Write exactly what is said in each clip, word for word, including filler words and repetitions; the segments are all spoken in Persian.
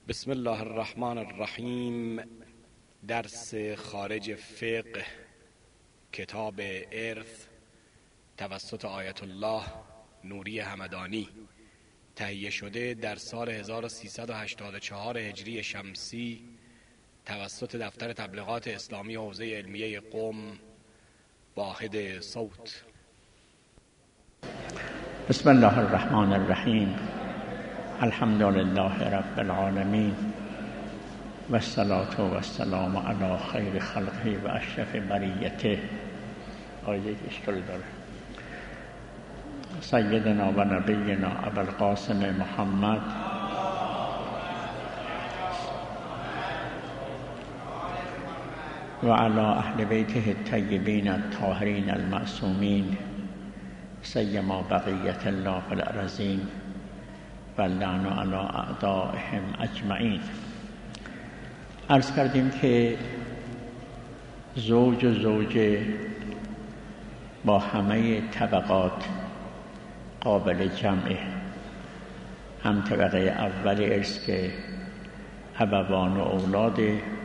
بسم الله الرحمن الرحیم. درس خارج فقه کتاب ارث توسط آیت الله نوری همدانی، تهیه شده در سال هزار و سیصد و هشتاد و چهار هجری شمسی توسط دفتر تبلیغات اسلامی حوزه علمیه قم، واحد صوت. بسم الله الرحمن الرحیم. الحمد لله رب العالمین و الصلاة و السلام علی خیر خلقه و اشرف بریته. آیه اشکال داره. سیدنا و نبینا ابوالقاسم محمد و علی اهل بیته الطیبین الطاهرین المعصومین سیما بقیت الله فی الارضین و اللعن علی اعدائهم اجمعین. عرض کردیم که زوج و زوجه با همه طبقات قابل جمعه. هم طبقه اول ارث که ابوان و اولاد،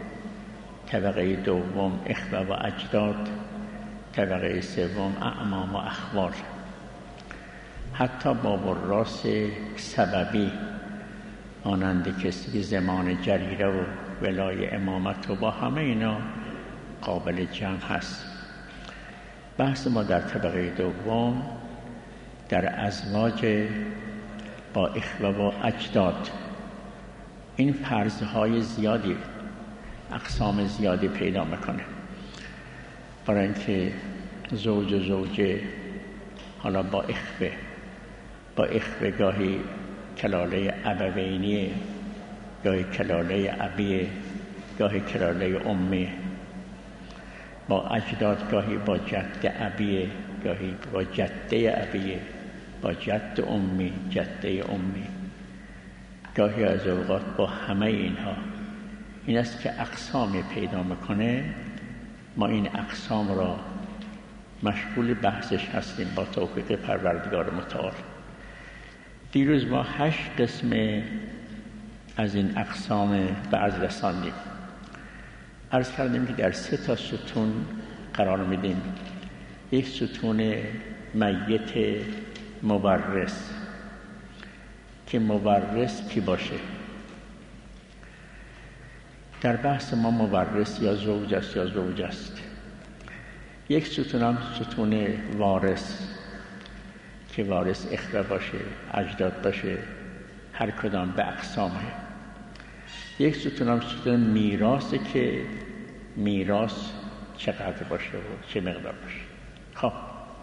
طبقه دوم اخوه و اجداد، طبقه سوم اعمام و اخوال. حتی باب الراس سببی مانند کسی که زمان جریره و ولای امامت و با همه اینا قابل جمع هست. بحث ما در طبقه دوم در ازواج با اخوه و اجداد. این فرضهای زیادی، اقسام زیادی پیدا میکنه، برای اینکه زوج و زوجه حالا با اخوه با اخوه گاهی کلاله ابوینیه، گاهی کلاله ابیه، گاهی کلاله امیه. با اجداد گاهی با جد ابیه، گاهی با جده ابیه، با جد امی، جده امی، گاهی از اوقات با همه اینها. این است که اقسامی پیدا میکنه. ما این اقسام را مشغول بحثش هستیم با توفیق پروردگار متعال. دیروز ما هشت قسم از این اقسام به عرض رساندیم. عرض کردیم که در سه تا ستون قرار میدیم. یک ستون میت مورث که مورث کی باشه. در بحث ما مورث یا زوج است یا زوج است. یک ستون هم ستون وارث که وارث اخوه باشه، اجداد باشه، هر کدام به اقسامه. یک ستون هم ستون میراثه که میراث چقدر باشه و چه مقدار باشه. خب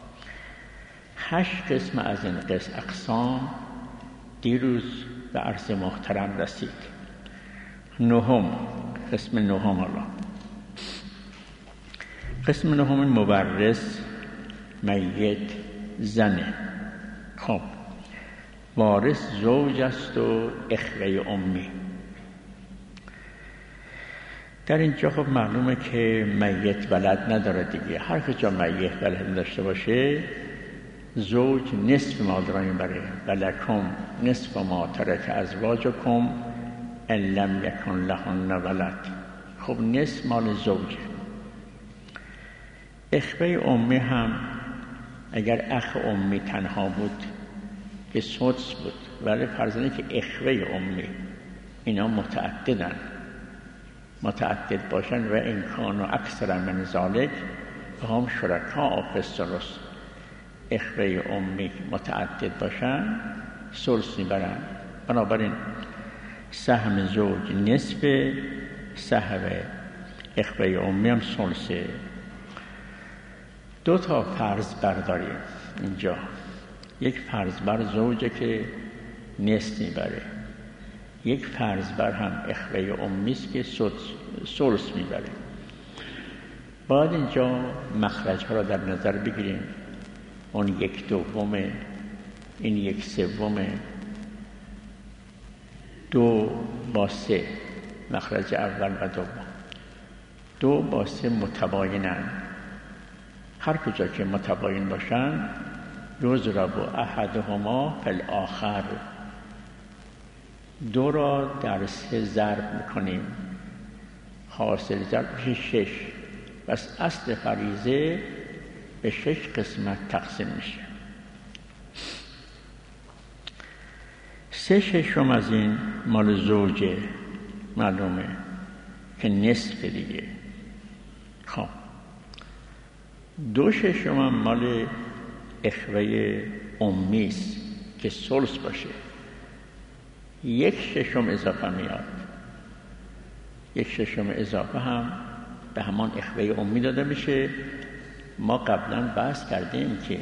هشت قسم از این قسم اقسام دیروز به عرض محترم رسید. نهم، قسم نهم. الله قسم نهم مورث میت زنه. خب وارث زوج است و اخوه امی. در اینجا خب معلومه که میت ولد نداره دیگه. هر کجا میت ولد داشته باشه زوج نصف مادر میبره. ولکم نصف ما ترک ازواجکم ان لم یکن لهن ولد. خب نصف مال زوجه. اخوه امی هم اگر اخ امی تنها بود که سدس بود، ولی فرضاً که اخوه امی اینا متعددن متعدد باشن و این کانو اکثر من ذالک هم شرکا فی الثلث. اخوه امی متعدد باشن ثلث میبرن. بنابراین سهم زوج نصف، سهم اخوه امی هم ثلثه. دو تا فرض برداریم اینجا. یک فرض بر زوجه که نصف میبره، یک فرض بر هم اخوه امی است که ثلث میبره. باید اینجا مخرج ها را در نظر بگیریم. اون یک دومه، این یک سومه. دو با سه، مخرج اول و دوم. دو با سه متباینن. هر کجا که متباین باشن یضرب احدهما فی الاخر. دو را در سه ضرب میکنیم، حاصل ضرب میشه شش. پس اصل فریضه به شش قسمت تقسیم میشه. سه ششم از این مال زوجه، معلومه که نصف دیگه. خب دو ششم هم مال اخوه امی است که ثلث باشه. یک ششم اضافه میاد. یک ششم اضافه هم به همان اخوه امی داده میشه. ما قبلا بحث کردیم که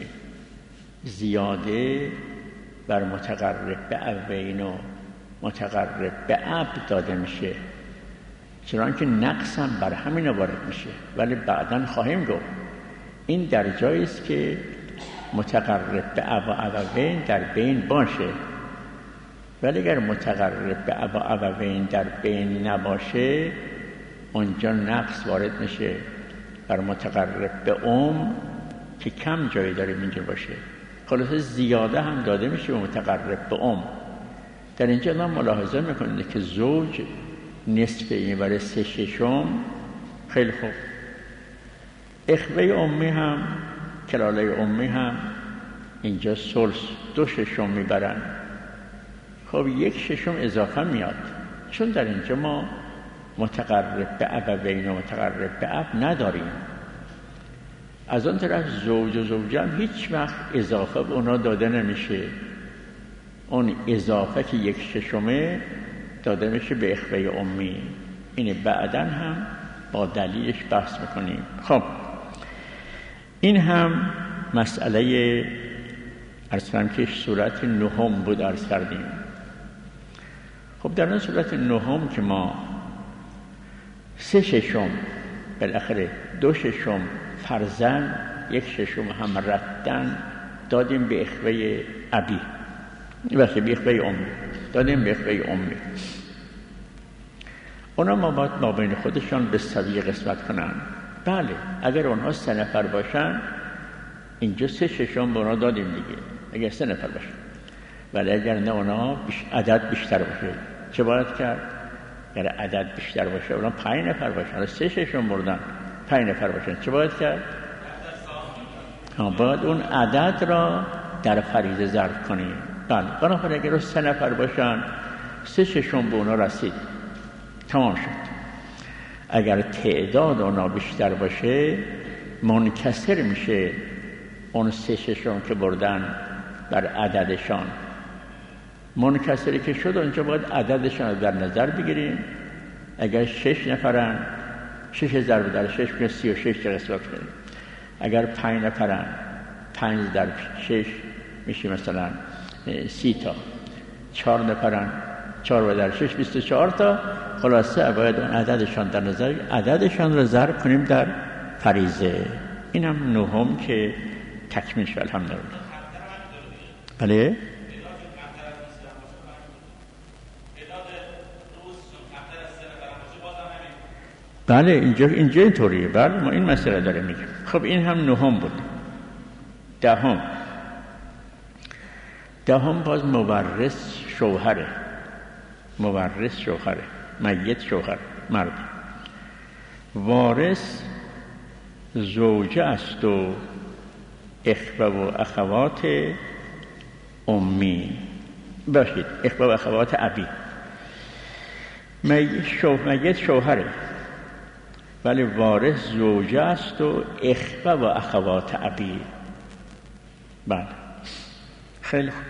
زیاده بر متقرب به ابوین و متقرب به اب داده میشه، چرا که نقص هم بر همین وارد میشه. ولی بعداً خواهیم گفت این در جایی است که متقرب به اب و ابوین در بین باشه، ولی اگر متقرب به اب و ابوین در بین نباشه اونجا نقص وارد میشه بر متقرب به ام که کم جایی داریم اینجا باشه. خلاصه زیاده هم داده میشه به متقرب به ام. در اینجا ما ملاحظه میکنید که زوج نصف این برای سه ششم. خیلی خوب، اخوه امی هم کلاله امی هم اینجا ثلث دو ششم میبرن. خب یک ششم اضافه میاد، چون در اینجا ما متقرب به ابوین و متقرب به اب نداریم. از آن طرف زوج و زوجه هم هیچ وقت اضافه به اونا داده نمیشه. اون اضافه که یک ششمه داده میشه به اخوه امی. اینه بعداً هم با دلیلش بحث میکنیم. خب این هم مسئله عرض کردم که صورت نهم بود عرض کردیم. خب در اون صورت نهم که ما سه ششم بالاخره دو ششم فرزن یک ششم هم ردن دادیم به اخوه ابی، بسه به اخوه امی دادیم به اخوه امی. اونا ما باید ما بین خودشان به سویه قسمت کنن. بله اگر اونها سه نفر باشن اینجا سه ششم به اونا دادیم دیگه، اگر سه نفر باشن. ولی اگر نه اونا بیش... عدد بیشتر باشه چه باید کرد؟ اگر عدد بیشتر باشه اونا پنج نفر باشن، سه ششم بردن پنج نفر باشن چه باید کرد؟ ها باید اون عدد را در فریضه ضرب کنیم. بله بنابراین اگر سه نفر باشن سه ششم به اونا رسید، تمام شد. اگر تعداد اونا بیشتر باشه منکسر میشه اون سه ششم که بردن بر عددشان. منکسری که شد اونجا باید عددشان رو در نظر بگیریم. اگر شش نفرن شش ضرب در شش میشه سی و شش قسمت کنیم. اگر پنج نفرن پنج در شش میشه مثلا سی تا. چهار نفرن چهار در شش بیست و چهار تا. خلاصه باید اون عددشان در نظر عددشان رو ضرب کنیم در فریضه. اینم نهم که تکمیل شد الحمدلله. بله بله اینجا اینجا اینطوریه. بله ما این مسئله داره میگیم. خب این هم نهم بود. دهم دهم باز مورث شوهره. مورث شوهره، میت شوهر مرد. وارث زوجه است و اخوه و اخوات امی باشید، اخوه و اخوات ابی. میت شوهره ولی وارث زوجه است و اخوه و اخوات ابی. بله خیلی خوب.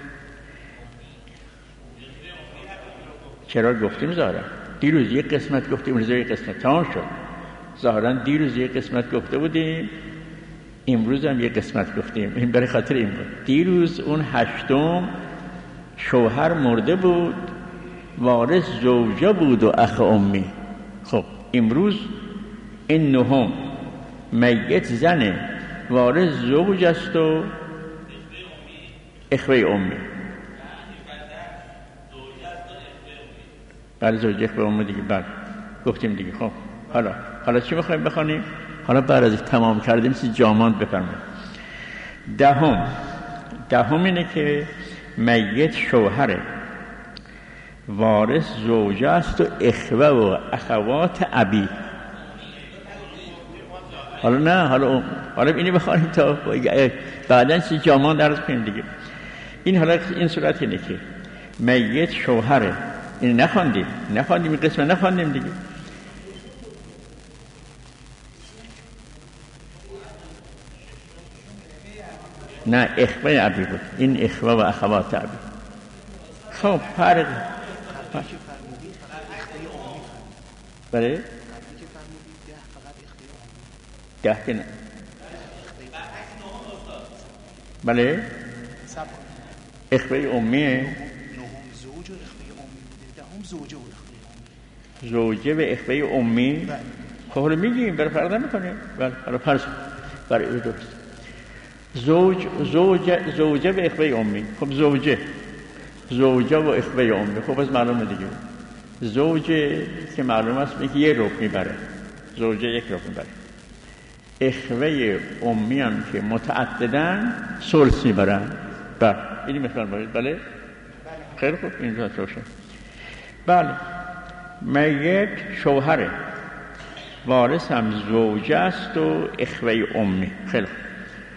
چرا گفتیم ظاهرا دیروز یک قسمت گفتیم امروز یک قسمت تمام شد. ظاهرا دیروز یک قسمت گفته بودیم امروز هم یک قسمت گفتیم. این برای خاطر این بود دیروز اون هشتم شوهر مرده بود، وارث زوجه بود و اخ امی. خب امروز این نهم میت زنه، وارث زوج است و اخوه امی. بله زوجه اخوه امی دیگه. بله گفتیم دیگه. خب حالا حالا چی میخوایم بخونیم؟ حالا بعد از تمام کردیم سی جاماند بفرمایید. دهم دهم اینه که میت شوهره وارث زوجه است و اخوه و اخوات ابی. حالا نه حالا حالا اینو بخوانیم تا بعداً چیز جامان درست کنیم دیگه. این حالا این صورت اینه که میت شوهره. این نخواندیم نخواندیم این قسمت نخواندیم دیگه. نه اخوه ابی بود، این اخوه و اخوات ابی. خب فرق بله ده که نه بله اخوه امیه زوجه و اخوه امی. خب حالا میگیم برای فرق نمیکنه. بله حالا فرض برای او درست زوج زوجه زوجه و اخوه امی. خب زوجه زوجه و اخوه امی خب از معلومه دیگه. زوجه که معلوم است میگه یه ربع میبره، زوجه یک ربع میبره. اخوه امی هم که متعددن ثلث میبرن. بله اینی مثال باید. بله خیلی خوب اینجا روشن. بله میت شوهره، وارث هم زوجه است و اخوه امی. خیلی خوب.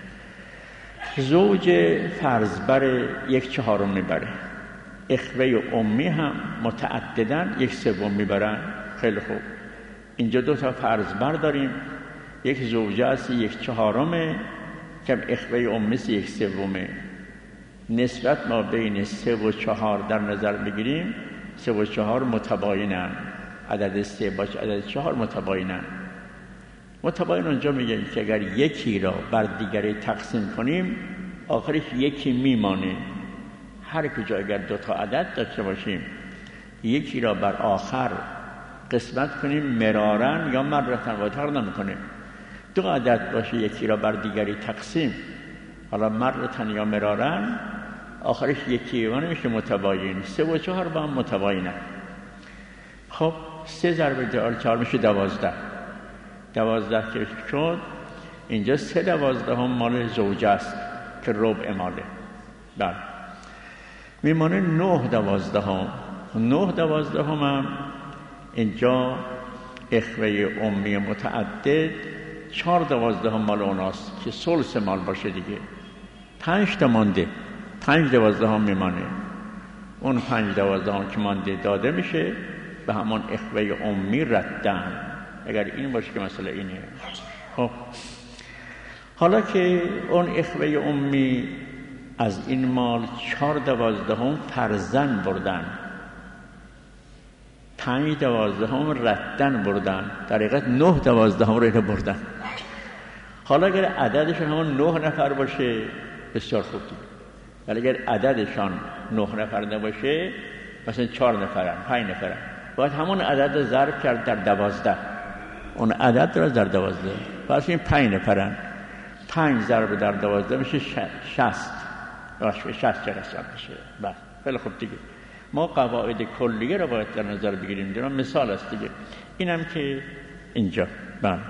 زوج فرض بر یک چهارم میبره، اخوه امی هم متعددن یک سوم میبرن. خیلی خوب. اینجا دو تا فرض بر داریم، یک زوجه است یک چهارمه که اخوه امی است یک سومه. نسبت ما بین سه و چهار در نظر بگیریم، سه و چهار متباینن، عدد سه باش عدد چهار متباینن. متباین اونجا میگه که اگر یکی را بر دیگری تقسیم کنیم آخرش یکی میمانه. هر کجا اگر دو تا عدد داشته باشیم یکی را بر آخر قسمت کنیم مرارن یا مرتن و فرق نمیکنه. دو عدد باشه یکی را بر دیگری تقسیم، حالا مرتن یا مرارن، آخرش یکی و نمیشه متباین. سه و چهار با هم متباینن. خب سه ضرب چهار میشه دوازده. دوازده که شد اینجا سه دوازده هم مال زوجه است که ربع ماله. بله میمانه نه دوازده هم. نه دوازده هم هم اینجا اخوه امی متعدد، چهار دوازده هم مال اوناست که ثلث مال باشه دیگه. پنج تا مانده، پنج دوازده هم میمانه. اون پنج دوازده هم که مانده داده میشه به همون اخوه امی ردن. اگر این باشه که مثلا اینه. خب حالا که اون اخوه امی از این مال چهار دوازده هم فرزن بردن، پنج دوازده هم ردن بردن، در حقیقت نه دوازده هم رو اینو بردن. حالا اگر عددشون همون نه نفر باشه بسیار خوب دید. ولی اگر عددشان نه نفر نباشه مثلا چهار نفرن، پنج نفرن، باید همون عدد رو ضرب کرد در دوازده. اون عدد رو در دوازده پس این پنج نفرن، پنج ضرب در دوازده میشه شست. باشه شست چه رسم میشه. بله خیلی خوب دیگه. ما قواعد کلیه رو باید در نظر بگیریم. دیگه مثال است دیگه. اینم که اینجا. بله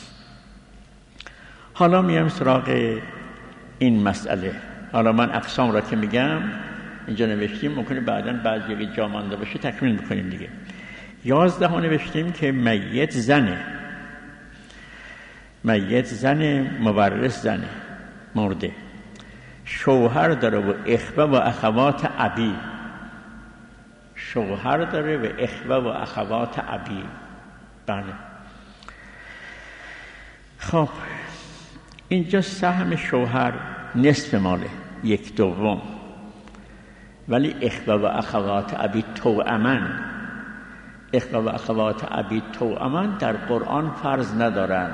حالا میام سراغ این مسئله. حالا من اقسام را که میگم اینجا نوشتیم، ممکنه بعداً بعضی یک جا مانده باشه تکمیل میکنیم دیگه. یازده ها نوشتیم که میت زنه، میت زنه، مورث زنه، مرده، شوهر داره و اخوه و اخوات ابی. شوهر داره و اخوه و اخوات ابی. بله خب اینجا سهم شوهر نصف ماله، یک دوم، ولی اخوه و اخوات ابی توأمن. اخوه و اخوات ابی توأمن در قرآن فرض ندارن.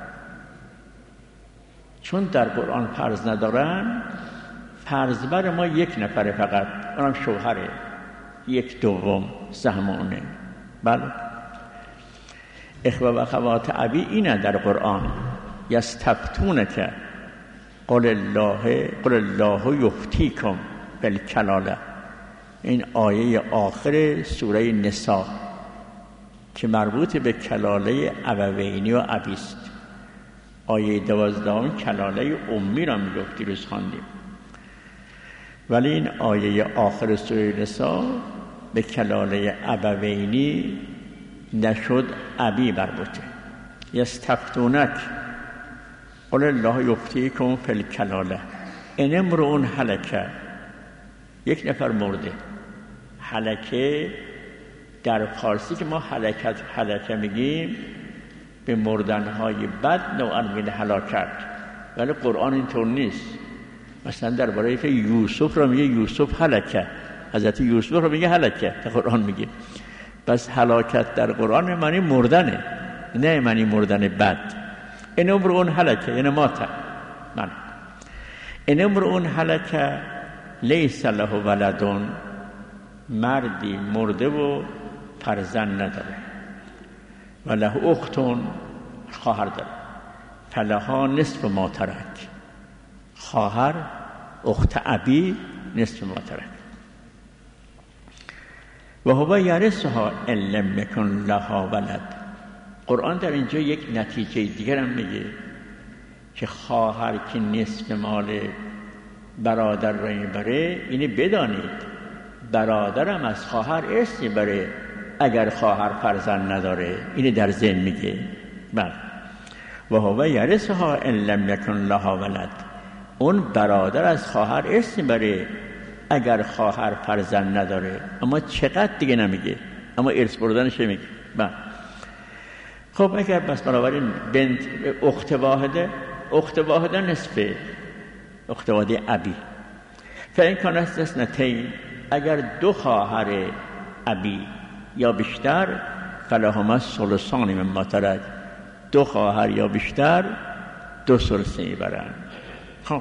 چون در قرآن فرض ندارن، فرض بر ما یک نفره فقط، اونم شوهره، یک دوم سهم اونه. بله اخوه و اخوات ابی اینه در قرآن. یستفتونک قل الله قل الله یفتیکم بالکلاله. این آیه آخر سوره نساء که مربوط به کلاله ابوینی و ابی است. آیه دوازدهم کلاله امی را میگفت، دیروز خواندیم. ولی این آیه آخر سوره نساء به کلاله ابوینی نشد ابی مربوطه. یستفتونک قل الله یفتیکم فی الکلاله ان امرؤ هلک، یک نفر مرده. هلکه در فارسی که ما هلکت هلکه میگیم به مردنهای بد نوعا من هلاکت، ولی قرآن اینطور نیست. مثلا درباره که یوسف رو میگه یوسف هلکه، حضرت یوسف رو میگه هلکه در قرآن میگه. پس هلاکت در قرآن معنی مردنه، نه معنی مردن بد. این امر اون هلکه یعنی مات. من این امر اون هلکه لیس له ولدون، مردی مرده و فرزند نداره، و له اختون، خواهر داره. فلها نصف ما ترک، خواهر اخت ابی نصف ما ترک. و هو یرثها ان لم یکن لها ولد. قرآن در اینجا یک نتیجه دیگر هم میگه که خواهر که نصف مال برادر را میبره، اینه بدانید برادرم از خواهر ارث میبره اگر خواهر فرزند نداره. اینه در ذهن میگه. بله. و هو یرثها ان لم یکن لها ولد، اون برادر از خواهر ارث میبره اگر خواهر فرزند نداره. اما چقدر دیگه نمیگه، اما ارث بردنش میگه. بله. خب اگر بس بنابراین بنت اخت واحده، اخت واحده نصفه، اخت واحده ابی. فإن کانت اثنتین، اگر دو خواهر ابی یا بیشتر، فلهما الثلثان مما ترک، دو خواهر یا بیشتر دو ثلث میبرن. خب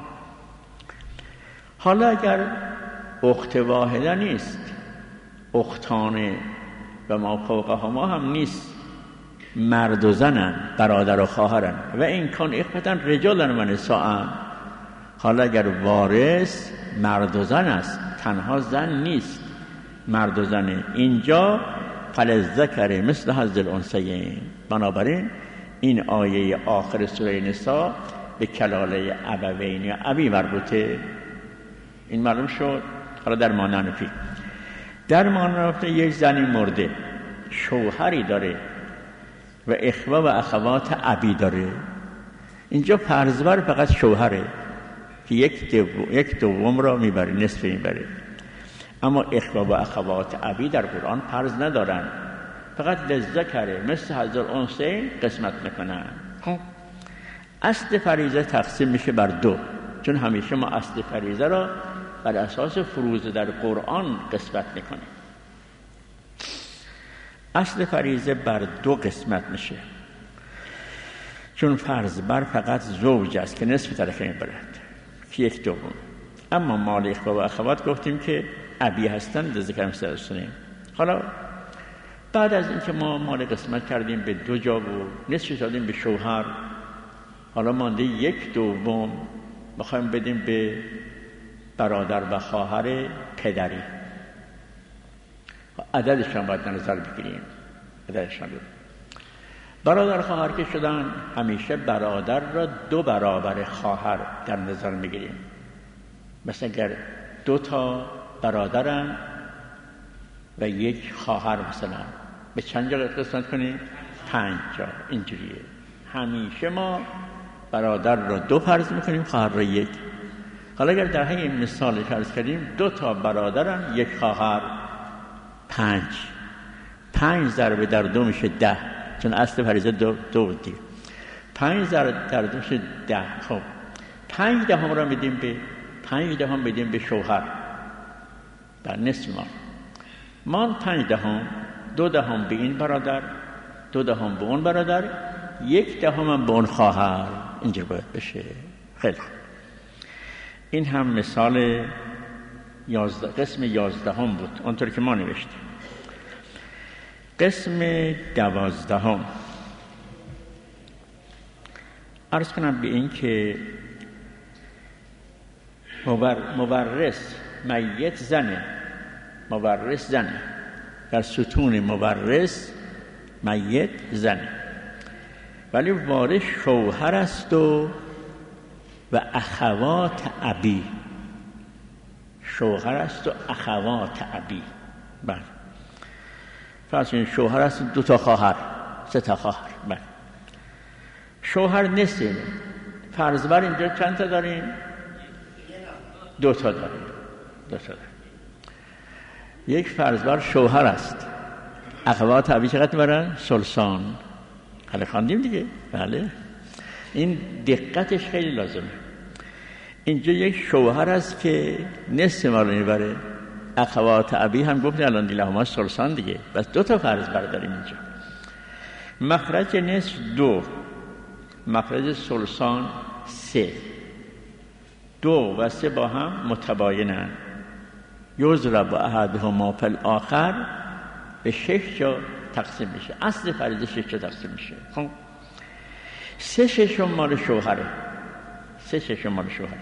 حالا اگر اخت واحده نیست، اختانه و ما فوقهما هم نیست، مرد و زنن، برادر و خواهرن، و این کان اخوتن رجالن و نساءن. حالا اگر وارث مرد و زن است، تنها زن نیست، مرد و زنه، اینجا فللذکر مثل حظ الانثیین. بنابراین این آیه آخر سوره نساء به کلاله ابوین یا ابی مربوطه. این معلوم شد. حالا در معنی نفی، در معنی نفی یک زنی مرده، شوهری داره و اخوه و اخوات ابی داره. اینجا فرزبر فقط شوهره که یک دوم, یک دوم را میبره، نصف میبره. اما اخوه و اخوات ابی در قرآن فرض ندارن، فقط للذکر مثل حظ الانثیین قسمت میکنن. خب اصل فریضه تقسیم میشه بر دو، چون همیشه ما اصل فریضه را بر اساس فروض در قرآن قسمت میکنیم. اصل فریضه بر دو قسمت میشه، چون فرض بر فقط زوج است که نصف ترکه میبرد که یک دوم. اما مال اخوه و اخوات گفتیم که ابی هستند، ذکر مثل الانثیین. حالا بعد از اینکه ما مال قسمت کردیم به دو جا و نصف دادیم به شوهر، حالا مانده یک دوم بخوایم بدیم به برادر و خواهر پدری. عددش هم باید در نظر بگیریم. عددش هم برادر خواهر که شدن، همیشه برادر را دو برابر خواهر در نظر میگیریم. مثلا اگر دو تا برادرن و یک خواهر، مثلا به چند جا قسمت کنیم؟ پنج جا. اینجوریه. همیشه ما برادر را دو فرض میکنیم، خواهر را یک. حالا اگر در همین مثال فرض کردیم دو تا برادرن، یک خواهر، پنج. پنج ضرب در دو میشه ده، چون اصل فریضه دو, دو بود دیگه. پنج ضرب در دو میشه ده. خب پنج دهم را میدیم به پنج دهم بدیم به شوهر در نصف ما. ما پنج دهم، دو دهم به این برادر، دو دهم به اون برادر، یک دهم هم به اون خواهر. اینجا باید بشه. خیلی خوب. این هم مثال یازده، قسم یازدهم بود اونطور که ما نوشتیم. قسم دوازدهم عرض کنم به این که مورث میت زنه، مورث زنه، در ستون مورث میت زنه، ولی وارث شوهر است و و اخوات ابی. شوهر است و اخوات ابی. بله. فرض کنید شوهر هست، دو تا خواهر، سه تا خواهر. بله. شوهر نصف. فرض بر اینجا چند تا داریم؟ دو تا داریم. دو تا داریم. یک فرض بر شوهر است. اخوات ابی چقدر میبرن؟ ثلثان. حالا خواندیم دیگه. بله. این دقتش خیلی لازمه. اینجا یک شوهر است که نصف مال میبره. اخوات ابی هم گفت الان لهما ثلثان دیگه. بس دو تا فرض بر داریم اینجا. مخرج نصف دو، مخرج ثلثان سه. دو و سه با هم متباینن. یضرب احدهما فی الاخر، به شش جا تقسیم میشه. اصل فریضه شش جا تقسیم میشه. خب سه ششم مال شوهره. سه ششم مال شوهره.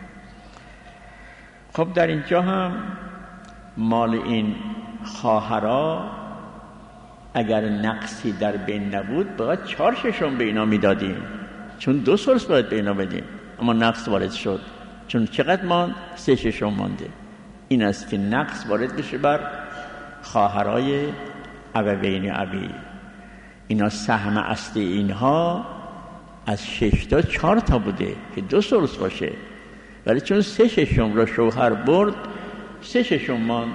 خب در اینجا هم مال این خواهرها اگر نقصی در بین نبود باید چهار ششم به اینا میدادیم، چون دو ثلث باید به اینا بدیم، اما نقص وارد شد. چون چقدر ماند؟ سه ششم مانده. این است که نقص وارد بشه بر خواهرای ابوین ابی. اینا سهم اصلی اینها از شش تا چهار تا بوده که دو ثلث باشه، ولی چون سه ششم را شوهر برد، سه ششم ماند.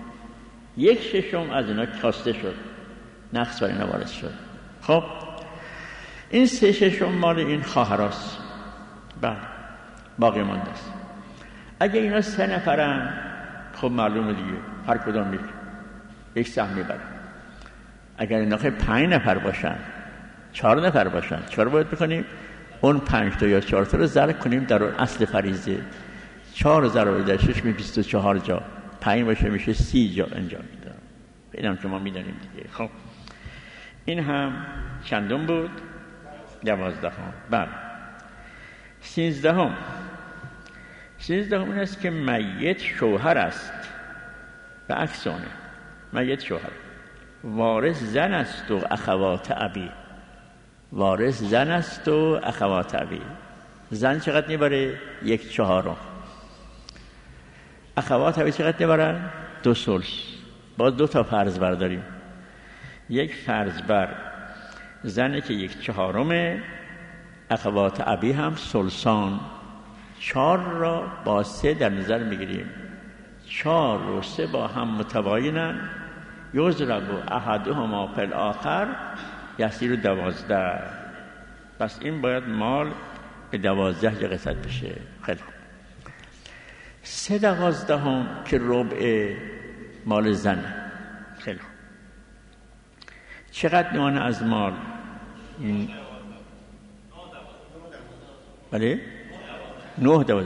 یک ششم از اینا کاسته شد، نقص بر اینا وارد شد. خب این سه ششم مال این خواهراست. بله باقی مانده است. اگه اینا سه نفرن، خب معلومه دیگه هر کدام یک یک سهم میبرن. اگر اینا خیلی پنج نفر باشن، چهار نفر باشن، چهار باید بکنیم اون پنج تا یا چهار تا رو ضرب کنیم در اون اصل فریضه. چهار ضرب در شش می بیست و چهار جا، پنج باشه میشه سی جا انجام میدم. اینم که ما میدانیم دیگه. خب این هم چندم بود؟ دوازدهم. بله. سیزدهم. سیزدهم این است که میت شوهر است و عکس آنه. میت شوهر، وارث زن است و اخوات ابی. وارث زن است و اخوات ابی. زن چقدر میبره؟ یک چهارم. اخوات ابی چقدر میبرن؟ دو ثلث. باز دو تا فرض برداریم. یک فرض بر زنه که یک چهارمه، اخوات ابی هم ثلثان. چهار را با سه در نظر میگیریم. چهار و سه با هم متباینن. یضرب احدهما فی الاخر، یصیر دوازده. پس این باید مال به دوازده جا قسمت بشه. خیلی خوب. سه دوازدهم که ربع مال زنه. خیلی خوب. چقدر میمانه از مال؟ این بله؟ نه دوازده.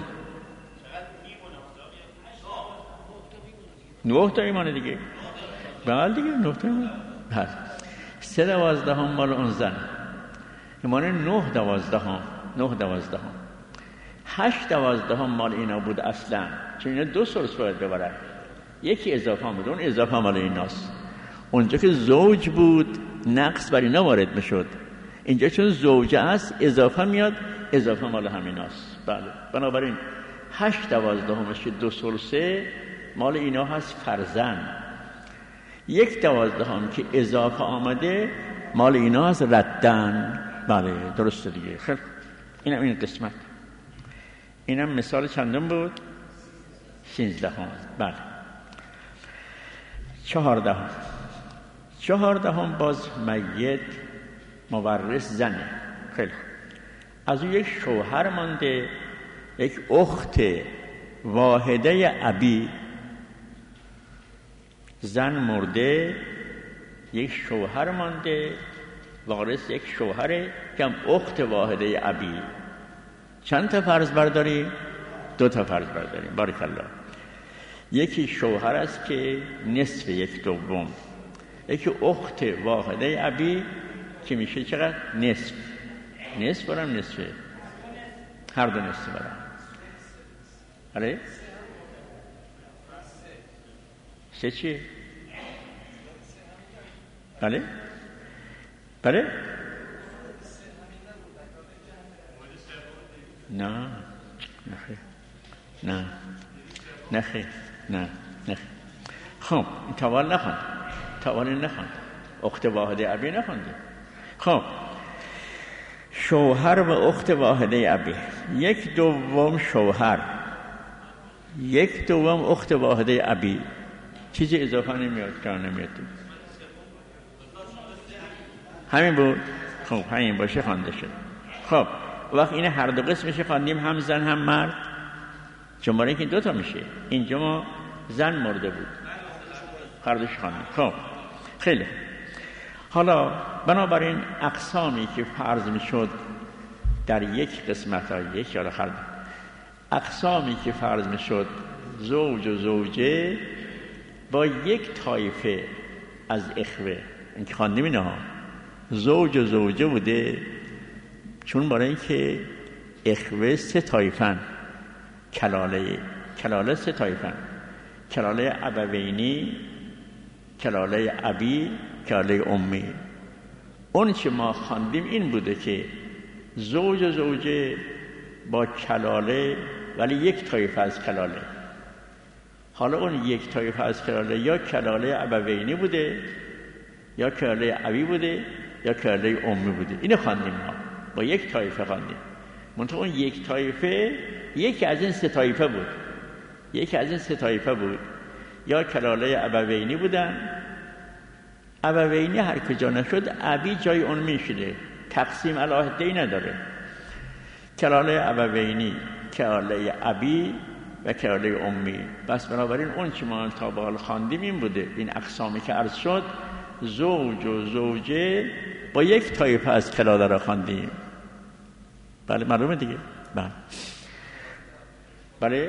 نه تا میمانه دیگه. بله دیگه نه تا میمانه. بله. سه دوازدهم مال اون زن میمانه نه دوازدهم. نه دوازدهم. هشت دوازدهم مال اینا بود اصلا، چون اینا دو ثلث باید ببرن. یکی اضافه بود، اون اضافه مال ایناست. اونجا که زوج بود نقص بر اینا وارد میشد. اینجا چون زوجه است اضافه میاد، اضافه مال همیناست. بله. بنابراین هشت دوازدهمش که دو ثلثه مال اینا هست فرزن. یک دوازدهم که اضافه آمده مال اینا هست ردن. بله درسته دیگه. خیلی اینم این قسمت. اینم مثال چندم بود؟ سیزدهم. بله. چهاردهم. چهاردهم باز میت مورث زنه. خیلی از اون یک شوهر مانده، یک اخت واحده ابی. زن مرده، یک شوهر مانده، وارث یک شوهره که هم اخت واحده ابی. چند تا فرض برداریم؟ دو تا فرض برداریم. بارک الله. یکی شوهر است که نصف یک دوم، یکی اخت واحده ابی که میشه چقدر؟ نصف. نصف برم نصفه، هر دو نصف برم. آره سه چیه؟ بله بله نه نخیر نه نخیر نه نخیر. خب این توال نخوان، توال نخوان. اخت واحده ابی نخوندیم. خب شوهر و اخت واحده ابی، یک دوم شوهر، یک دوم اخت واحده ابی، چیزی اضافه نمیاد که نمیاد. همین بود. خب همین باشه خوانده شد. خب وقت این هر دو قسمش خواندیم، هم زن هم مرد، چون برای اینکه دو تا میشه. اینجا ما زن مرده بود، هر دوش خواندیم. خب خیلی حالا بنابراین اقسامی که فرض میشد در یک قسمت ها، یک یا آخر اقسامی که فرض میشد زوج و زوجه با یک طایفه از اخوه، این که خواندیم اینا زوج و زوجه بوده، چون برای اینکه اخوه سه طایفن، کلاله کلاله سه طایفن، کلاله ابوینی، کلاله ابی، کلاله امی. اون چه ما خواندیم این بوده که زوج و زوجه با کلاله ولی یک طایفه از کلاله. حالا اون یک طایفه از کلاله یا کلاله ابوینی بوده، یا کلاله ابی بوده، یا کلاله امی بوده. اینو خواندیم ما، با یک طایفه خواندیم. منتها اون یک طایفه یکی از این سه طایفه بود، یکی از این سه طایفه بود، یا کلاله ابوینی بودن. ابوینی هر کجا نشد ابی جای اون میشده، تقسیم علاهده‌ای نداره. کلاله ابوینی، کلاله ابی و کلاله امی. بس بنابراین اون که ما تا به حال خواندیم این بوده، این اقسامی که عرض شد، زوج و زوجه با یک طایفه از کلاله را خواندیم. بله معلومه دیگه. بله بله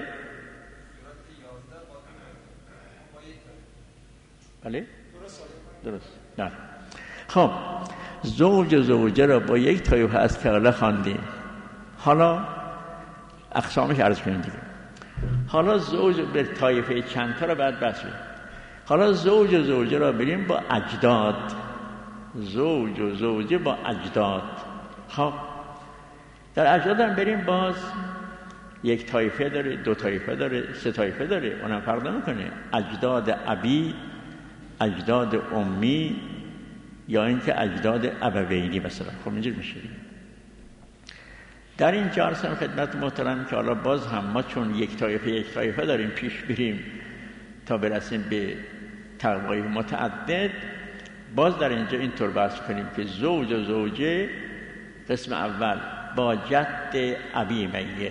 بله درست. نه خب زوج و زوجه را با یک طایفه از کلاله خواندیم. حالا اقسامش عرض کنیم دیگه. حالا زوج به طایفه چند تا را بعد بحث کنیم. حالا زوج و زوجه را بریم با اجداد، زوج و زوجه با اجداد. خب در اجداد هم بریم، باز یک طایفه داره، دو طایفه داره، سه طایفه داره، اونم فرق نمیکنه. اجداد ابی، اجداد امی، یا اینکه اجداد ابوینی مثلا. خب اینجور میشه. در این جلسه خدمت محترم که حالا باز هم ما چون یک طایفه یک طایفه داریم پیش بریم تا برسیم به طوایف متعدد، باز در اینجا اینطور بحث کنیم که زوج و زوجه قسم اول با جد ابی میت،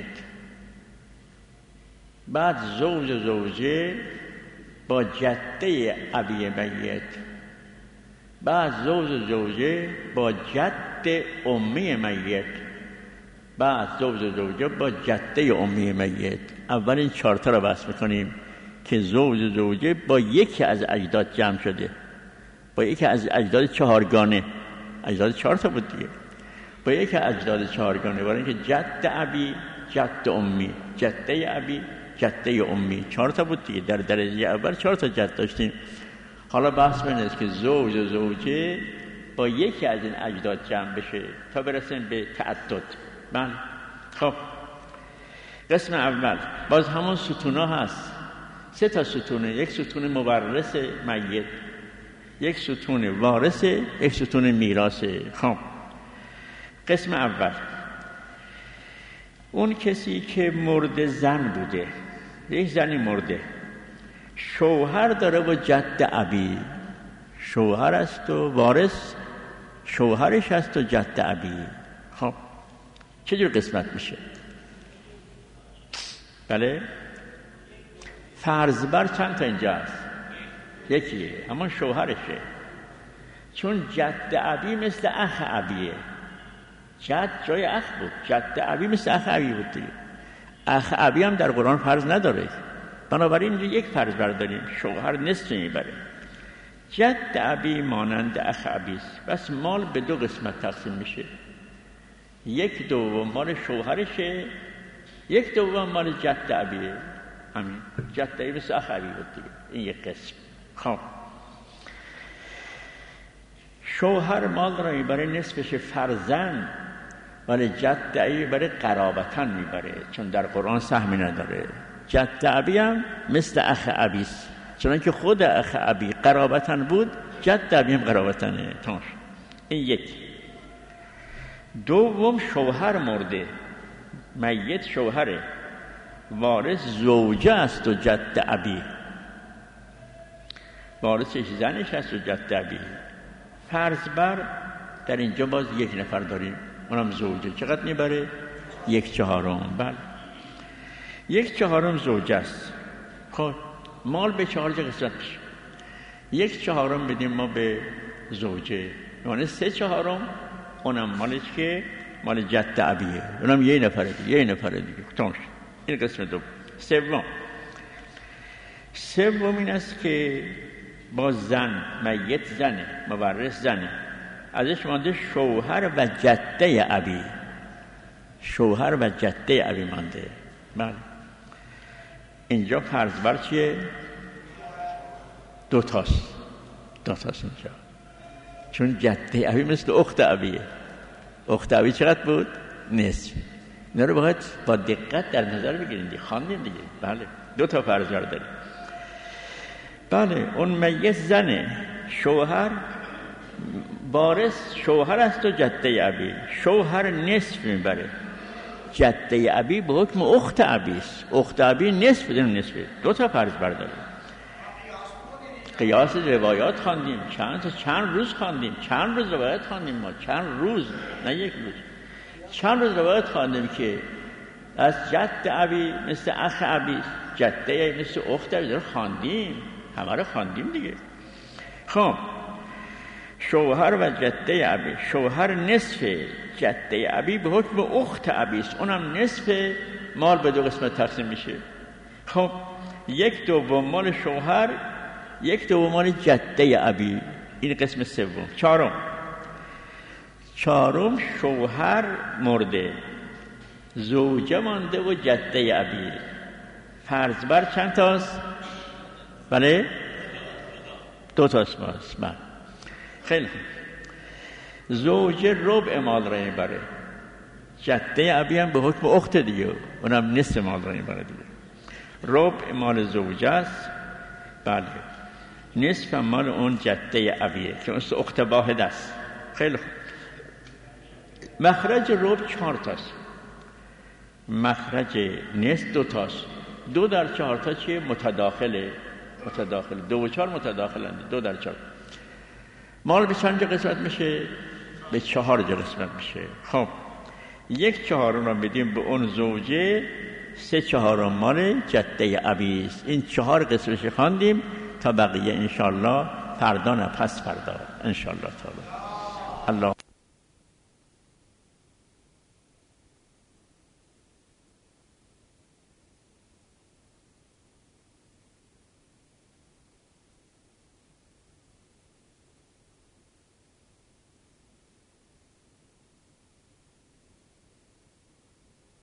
بعد زوج و زوجه با جده ابی میت، بعد زوج و زوجه با جد امی میت، بعد زوج و زوجه با جده امی میت. اول این چهار تا رو بحث میکنیم که زوج و زوجه با یکی از اجداد جمع شده، با یکی از اجداد چهارگانه. اجداد چهار تا بود دیگه. با یکی از اجداد چهارگانه، برای اینکه جد ابی، جد امی، جده ابی، جده امی، چهار تا بود دیگه. در درجه اول چهار تا جد داشتیم. حالا بحث من است که زوج و زوجه با یکی از این اجداد جمع بشه تا برسیم به تعدد. من خب قسم اول باز همون ستونا هست، سه تا ستونه. یک ستون مورث میت، یک ستون وارث، یک ستون میراثه. خب قسم اول اون کسی که مرده زن بوده، یک زنی مرده، شوهر داره با جد ابی، شوهر است و وارث شوهرش است و جد ابی. خب چجور قسمت میشه؟ بله فرض بر چند تا اینجا هست؟ یکیه، اما شوهرشه. چون جد ابی مثل اخ ابیه، جد جای اخ بود، جد ابی مثل اخ ابی بود دیگه. اخ ابی هم در قرآن فرض نداره، بنابراین اینجا یک فرض برداریم، شوهر نصف میبره. جد ابی مانند اخ ابیست، بس مال به دو قسمت تقسیم میشه، یک دوم مال شوهرشه، یک دوم مال جد ابیه. همین جد ابی مثل اخ ابی بود دیگه. این یک قسم. خب شوهر مال را میبره نصفش فرزن، ولی جد ابی میبره قرابتن میبره، چون در قرآن سهمی نداره. جد ابی هم مثل اخ ابیست، چون که خود اخ ابی قرابتن بود، جد ابی هم قرابتنه. تمام. این یک. دوم شوهر مرده، میت شوهره، وارث زوجه است و جد ابی، وارثش زنش است و جد ابی. فرض بر در اینجا باز یک نفر داریم، اونم زوجه. چقدر میبره؟ یک چهارم. بله، یک چهارم زوجه است. خب مال به چهار جا قسمت میشه، یک چهارم بدیم ما به زوجه، یعنی سه چهارم اونم مالش که مال جد ابیه، اونم یه نفره دیگه، یه نفره دیگه. تمام شد. این قسمت دو. سوم سوم این است که با زن، میت زنه، مورث زنه، ازش مانده شوهر و جده ابی، شوهر و جده ابی مانده. بله، اینجا فرض بر چیه؟ دو تاست، دو تاست اینجا، چون جده ابی مثل اخت ابیه. اخت ابی چقدر بود؟ نصف. اینا رو باید با دقت در نظر بگیرید، خواندیم دیگه. بله، دو تا فرض بر داریم. بله، اون میت زنه، شوهر وارث شوهر است و جده ابی، شوهر نصف میبره، جده ابی به حکم اخت ابی است، اخت ابی نصف بدون نصف. دو تا فرض برداریم. قیاس روایات خواندیم، چند چند روز خواندیم، چند روز روایت خواندیم ما، چند روز، نه یک روز، چند روز روایت خواندیم که از جد ابی مثل اخ ابی، جده مثل اخت ابی، رو خواندیم، همه رو خواندیم دیگه. خب شوهر و جده ابی، شوهر نصف، جده ابی به حکم اخت ابی است، اونم نصف مال به دو قسمت تقسیم میشه. خب یک دوم مال شوهر، یک دوم مال جده ابی، این قسم سوم. چهارم چهارم شوهر مرده، زوجه مانده و جده ابی. فرض بر چند تاست؟ بله، دو تاست باز. بله، خیلی خوب. زوجه ربع مال را میبره، جده ابی هم به حکم اخت دیگه، اونم نصف مال را میبره دیگه. ربع مال زوجه است، بله، نصف مال اون جده ابیه که اون اخت واحد است. خیلی خوب. مخرج ربع چهار تاست، مخرج نصف دو تاست. دو در چهار تا چیه؟ متداخله، متداخله. دو و چهار متداخلند، دو در چهار. مال به چند جا قسمت میشه؟ به چهار جا قسمت میشه. خب یک چهارم رو بدیم به اون زوجه، سه چهارم مال جده ابی است. این چهار قسمتش خواندیم تا بقیه انشالله فردا نه پس فردا انشالله تعالی. الله